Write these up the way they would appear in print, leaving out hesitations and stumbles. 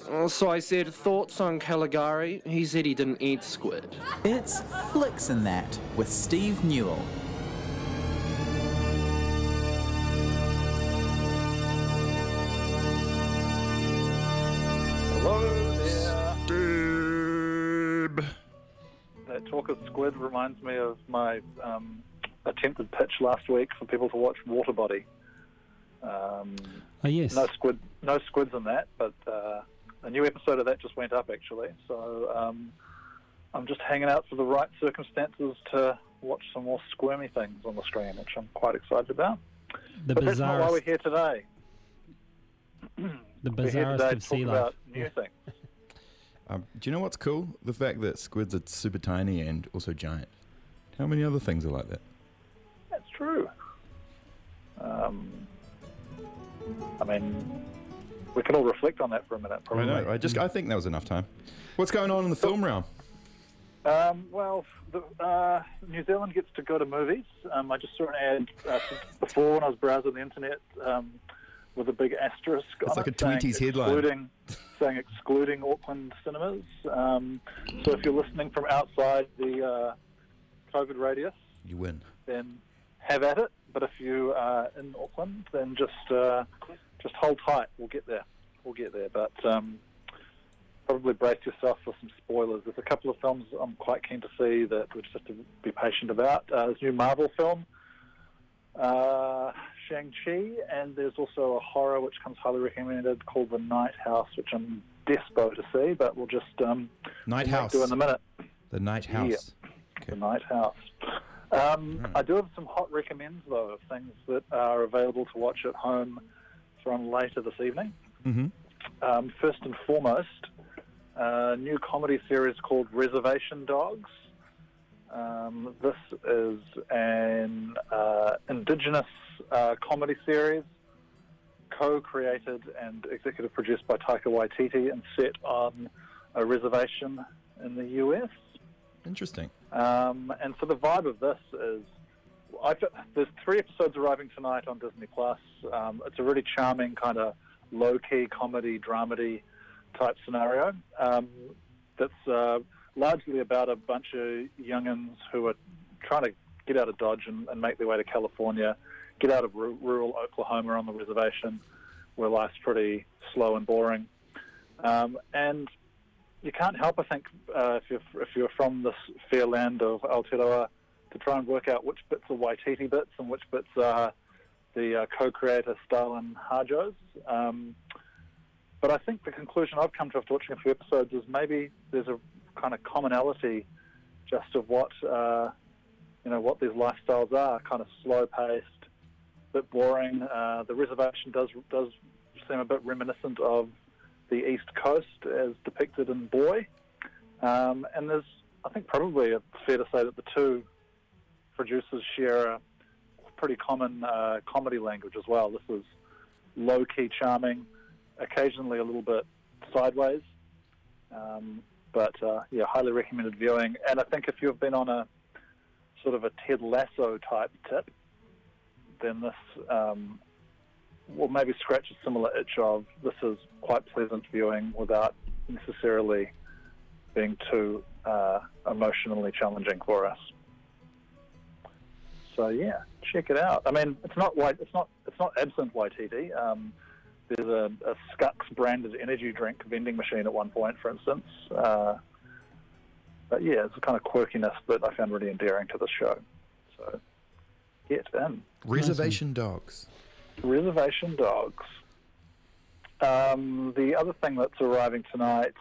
So I said, thoughts on Caligari? He said he didn't eat squid. It's Flicks and That with Steve Newell. Hello there. Steve. That talk of squid reminds me of my attempted pitch last week for people to watch Waterbody. Yes. No squids in that, but a new episode of that just went up actually. So I'm just hanging out for the right circumstances to watch some more squirmy things on the screen, which I'm quite excited about. But that's not why we're here today. The we're here bizarrest today of to sea talk life. about new things. Do you know what's cool? The fact that squids are super tiny and also giant. How many other things are like that? That's true. I mean, we can all reflect on that for a minute, probably. I know. I think that was enough time. What's going on in the film realm? Well, New Zealand gets to go to movies. I just saw an ad before when I was browsing the internet with a big asterisk. It's on like it a Tweeties headline. Saying excluding Auckland cinemas. So if you're listening from outside the COVID radius, You win. then have at it. But if you are in Auckland, then just hold tight. We'll get there. But probably brace yourself for some spoilers. There's a couple of films I'm quite keen to see that we just have to be patient about. There's a new Marvel film, Shang-Chi, and there's also a horror which comes highly recommended called The Night House, which I'm despo to see, but we'll just Night House. do in a minute. The Night House. The Night House. I do have some hot recommends, though, of things that are available to watch at home from later this evening. Mm-hmm. First and foremost, a new comedy series called Reservation Dogs. This is an Indigenous comedy series co-created and executive produced by Taika Waititi and set on a reservation in the US. Interesting. And so the vibe of this is, there's 3 episodes arriving tonight on Disney+. It's a really charming kind of low-key comedy, dramedy type scenario that's largely about a bunch of young'uns who are trying to get out of Dodge and make their way to California, get out of rural Oklahoma on the reservation where life's pretty slow and boring. And you can't help, I think, if you're from this fair land of Aotearoa, to try and work out which bits are Waititi bits and which bits are the co-creator Stalin Hajo's. But I think the conclusion I've come to after watching a few episodes is maybe there's a kind of commonality just of what what these lifestyles are, kind of slow-paced, a bit boring. The reservation does seem a bit reminiscent of the East Coast as depicted in Boy. And there's, I think, probably fair to say that the two producers share a pretty common comedy language as well. This is low-key charming, occasionally a little bit sideways, but highly recommended viewing. And I think if you've been on a sort of a Ted Lasso type tip, then this will maybe scratch a similar itch of this is quite pleasant viewing without necessarily being too emotionally challenging for us. So yeah, check it out. I mean, it's not absent Waititi. There's a Scux branded energy drink vending machine at one point, for instance. But yeah, it's a kind of quirkiness that I found really endearing to the show. So get in. Reservation Dogs. Reservation Dogs. The other thing that's arriving tonight,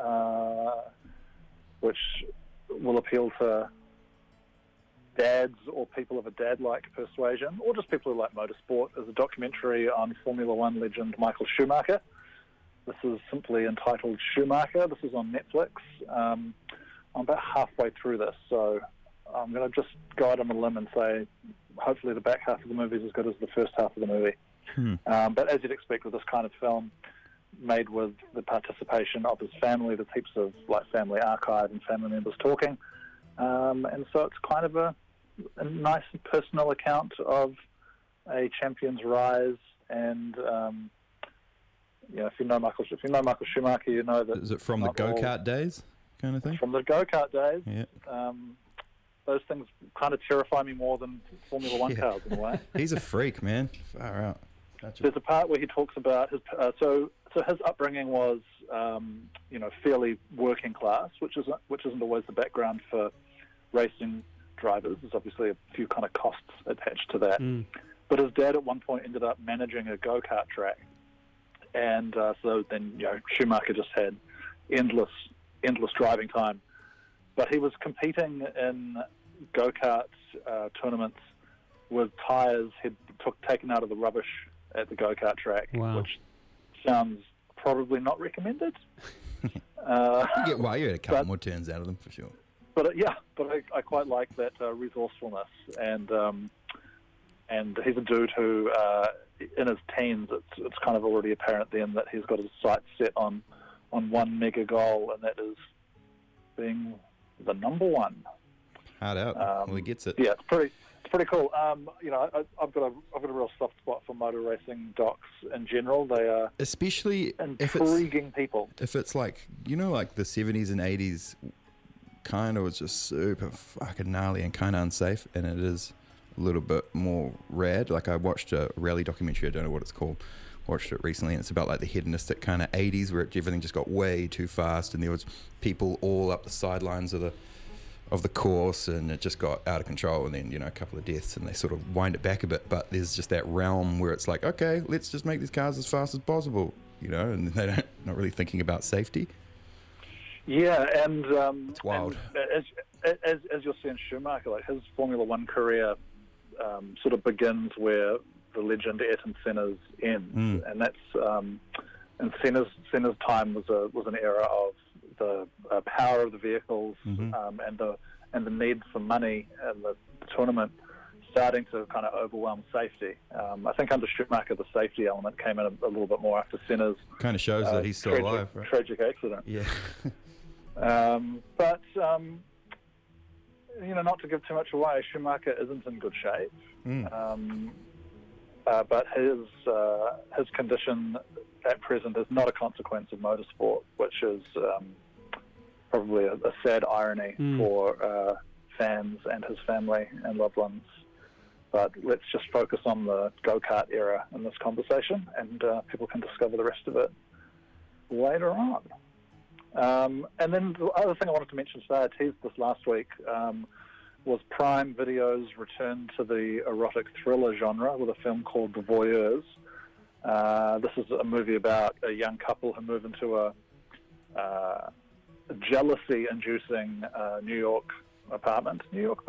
which will appeal to dads or people of a dad-like persuasion, or just people who like motorsport, is a documentary on Formula One legend Michael Schumacher. This is simply entitled Schumacher. This is on Netflix. I'm about halfway through this, so I'm going to just go out on a limb and say hopefully the back half of the movie is as good as the first half of the movie. But as you'd expect with this kind of film, made with the participation of his family, there's heaps of family archive and family members talking. And so it's kind of a nice personal account of a champion's rise and if you know Michael Schumacher, you know that. Is it from the not all- go-kart days kind of thing? From the go-kart days. Yeah. Those things kind of terrify me more than Formula One cars in a way. He's a freak, man. Far out. There's a part where he talks about his so his upbringing was fairly working class, which isn't always the background for racing drivers. There's obviously a few kind of costs attached to that. But his dad at one point ended up managing a go-kart track, and so then Schumacher just had endless driving time. But he was competing in go-kart tournaments with tyres he'd taken out of the rubbish at the go-kart track, which sounds probably not recommended. You had a couple more turns out of them for sure. But I quite like that resourcefulness, and he's a dude who, in his teens, it's kind of already apparent then that he's got his sights set on one mega goal, and that is being the number one. Hard out. He gets it. Yeah, it's pretty cool. I've got a real soft spot for motor racing docs in general. They are especially intriguing people. If it's like like the 70s and 80s, kind of was just super fucking gnarly and kind of unsafe, and it is a little bit more rad. Like I watched a rally documentary. I don't know what it's called. Watched it recently, and it's about like the hedonistic kind of 80s where everything just got way too fast, and there was people all up the sidelines of the course, and it just got out of control, and then a couple of deaths, and they sort of wind it back a bit. But there's just that realm where it's like, okay, let's just make these cars as fast as possible, and they're not really thinking about safety. Yeah, and it's wild. And as you'll see in Schumacher, like his Formula One career sort of begins where the legend Ayrton Senna's ends, and that's and Senna's time was an era of the power of the vehicles and the need for money and the tournament starting to kind of overwhelm safety. I think under Schumacher the safety element came in a little bit more after Senna's kind of shows that he's still alive, right? Tragic accident. Yeah. But not to give too much away, Schumacher isn't in good shape. But his condition at present is not a consequence of motorsport, which is probably a sad irony for fans and his family and loved ones. But let's just focus on the go-kart era in this conversation, and people can discover the rest of it later on. And then the other thing I wanted to mention today, I teased this last week, was Prime Video's return to the erotic thriller genre with a film called The Voyeurs. This is a movie about a young couple who move into a jealousy-inducing New York apartment.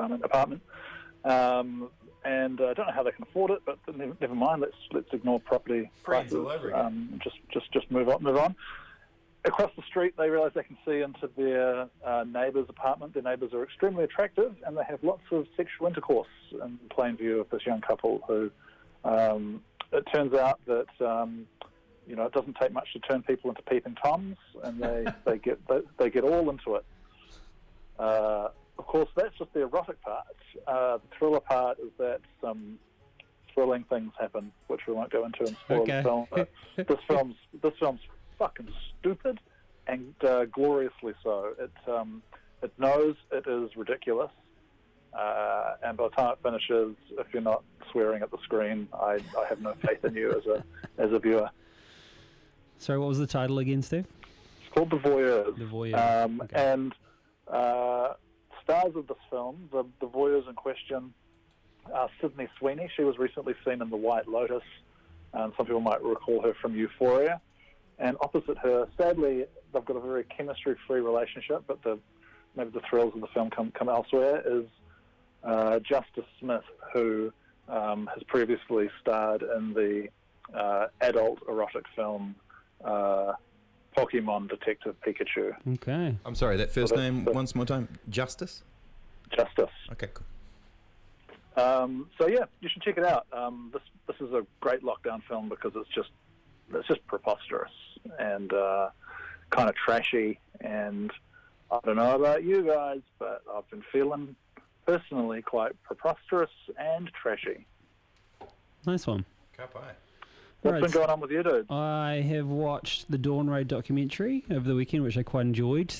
And I don't know how they can afford it, but never mind. Let's ignore property prices. Just move on. Across the street, they realise they can see into their neighbour's apartment. Their neighbours are extremely attractive, and they have lots of sexual intercourse in plain view of this young couple who, it turns out that, it doesn't take much to turn people into peeping toms, and they get all into it. Of course, that's just the erotic part. The thriller part is that some thrilling things happen, which we won't go into and spoil the film. But this film's fucking stupid, and gloriously so. It knows it is ridiculous, and by the time it finishes, if you're not swearing at the screen, I have no faith in you as a viewer. Sorry, what was the title again, Steve? It's called The Voyeurs. The Voyeurs. And stars of this film, the Voyeurs in question, are Sydney Sweeney. She was recently seen in The White Lotus, and some people might recall her from Euphoria. And opposite her, sadly, they've got a very chemistry-free relationship, but maybe the thrills of the film come elsewhere, is Justice Smith, who has previously starred in the adult erotic film Pokemon Detective Pikachu. Okay. I'm sorry, that first name once more time. Justice? Justice. Okay, cool. So yeah, you should check it out. This is a great lockdown film because it's just preposterous and kind of trashy. And I don't know about you guys, but I've been feeling personally quite preposterous and trashy. Nice one. What's Right. been going on with you, dude? I have watched the Dawn Raid documentary over the weekend, which I quite enjoyed.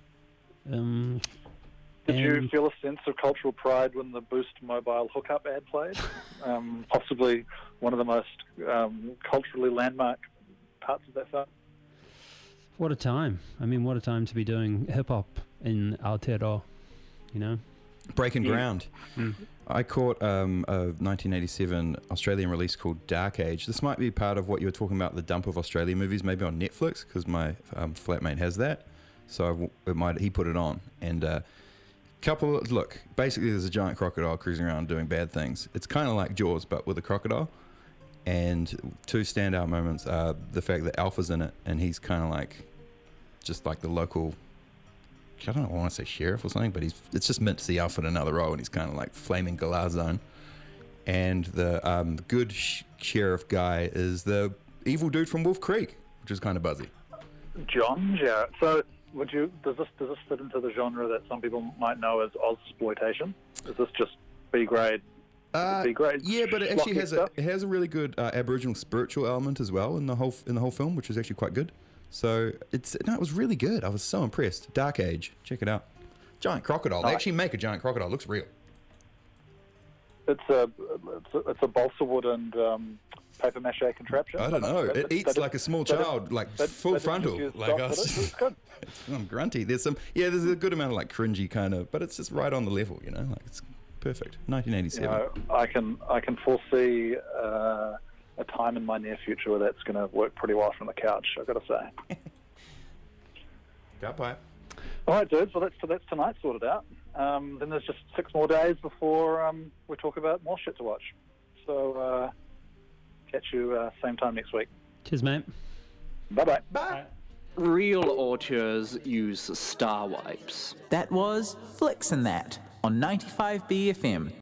Did you and- feel a sense of cultural pride when the Boost mobile hookup ad played? Possibly one of the most culturally landmark parts of that film. What a time. I mean, what a time to be doing hip-hop in Aotearoa, you know? Breaking ground. Mm. I caught a 1987 Australian release called Dark Age. This might be part of what you were talking about, the dump of Australian movies, maybe on Netflix, because my flatmate has that. So he put it on. And look, basically there's a giant crocodile cruising around doing bad things. It's kind of like Jaws, but with a crocodile. And two standout moments are the fact that Alpha's in it, and he's kind of like, just like the local, I don't know, I want to say sheriff or something, but it's just meant to see Alpha in another role, and he's kind of like flaming Galazon. And the good sheriff guy is the evil dude from Wolf Creek, which is kind of buzzy. John Jarrett. So, does this fit into the genre that some people might know as Ozploitation? Is this just B grade? B grade. Yeah, but it actually schlocky has a really good Aboriginal spiritual element as well in the whole film, which is actually quite good. So it was really good. I was so impressed. Dark Age, check it out. Giant crocodile. They actually make a giant crocodile. It looks real. It's a balsa wood and paper mache contraption. I don't know. It eats like a small child, like full frontal. Like it's good. I'm grunty. There's a good amount of like cringy kind of, but it's just right on the level, you know. Like it's perfect. 1987. I can foresee a time in my near future where that's going to work pretty well from the couch, I've got to say. Got pipe. All right, dudes. Well, that's tonight sorted out. Then there's just 6 more days before we talk about more shit to watch. So catch you same time next week. Cheers, mate. Bye-bye. Bye. Real auteurs use star wipes. That was Flicks and That on 95 BFM.